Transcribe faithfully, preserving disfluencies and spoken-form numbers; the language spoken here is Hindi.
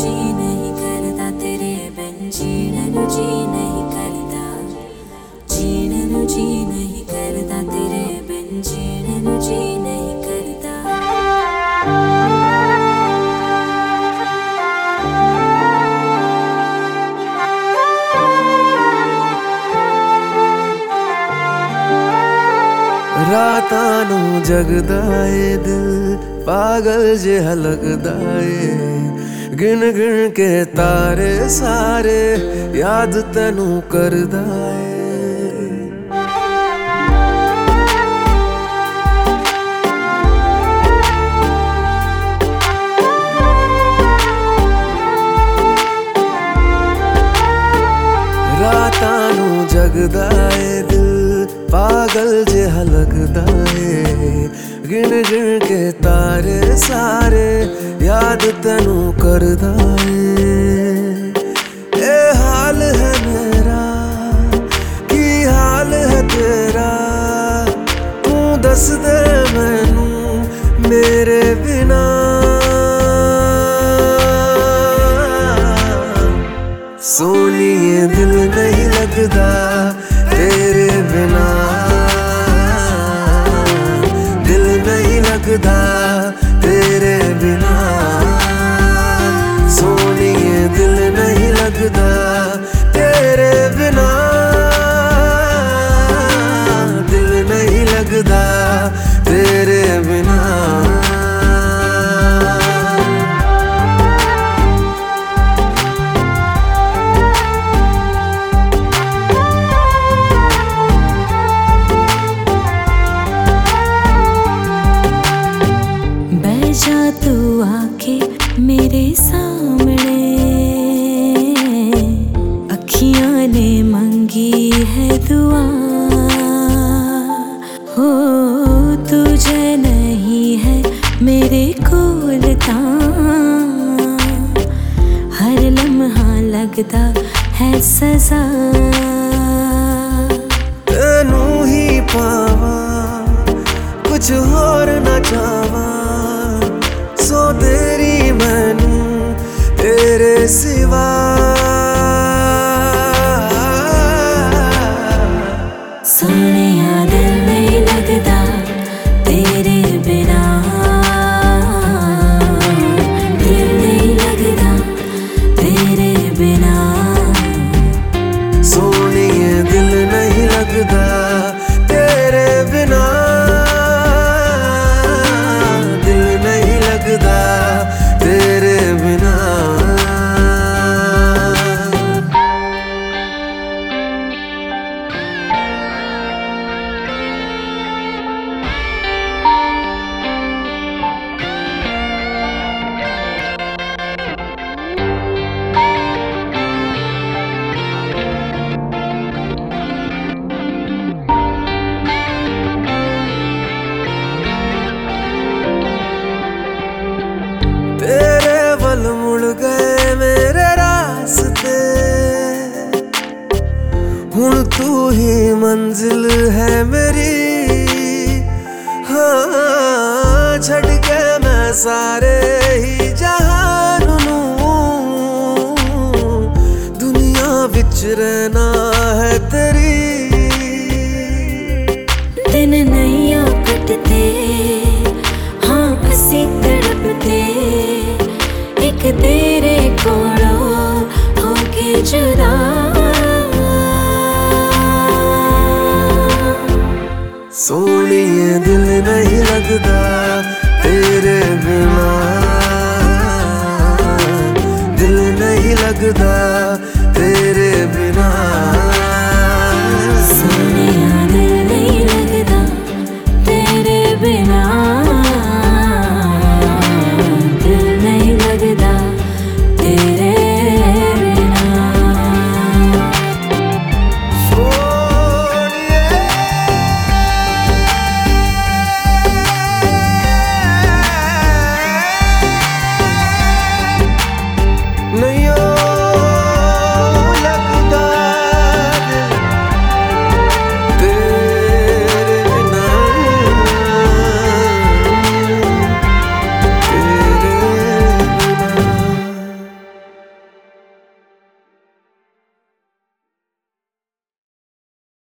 जी नहीं करता तेरे बिन जीने नु जी नहीं करता जीने नु जी नहीं करता तेरे बिन जीने नु जी नहीं करता। रातां नू जगदा ए दिल पागल जिहा लगदा ए गिन गिन के तारे सारे याद तैनू करदा ए। रातां नू जगदा ए दिल पागल जिहा लगदा ए गिन गिन के तारे सारे याद तैनू करदा ए। ए हाल है मेरा की हाल है तेरा तू दस दे मैनू मेरे बिना सोनिए दिल नहीं लगदा तेरे बिना दिल नहीं लगदा तेरे बिना सोनिए दिल नहीं लगदा तेरे बिना दिल नहीं लगदा तेरे बिना। जा तू आके मेरे सामने अखियां ने मंगी है दुआ हो तुझे नहीं है मेरे कोल तां हर लम्हा लगदा है सजा तैनू ही पावा कुछ होर ना चावा सो तेरी मैनू तेरे सिवा सोनिया दिल नहीं लगदा तेरे बिना दिल नहीं लगदा तेरे बिना सोनिए दिल नहीं लगदा तेरे बिना तेरे बिना। तेरे वल मुड़ गए मेरे रास्ते हुण तू ही मंजिल है मेरी हाँ छड़ के मैं सारे ही जहान नू दुनिया विच रहना है तेरी दिन नहीं कटते हाँ असी तड़पते एक तेरे कोलों होके जुदा सोनिए दिल नहीं लगदा तेरे बिना दिल नहीं लगदा तेरे बिना सोनिया दिल नहीं लगदा तेरे बिना दिल नहीं लगदा तेरे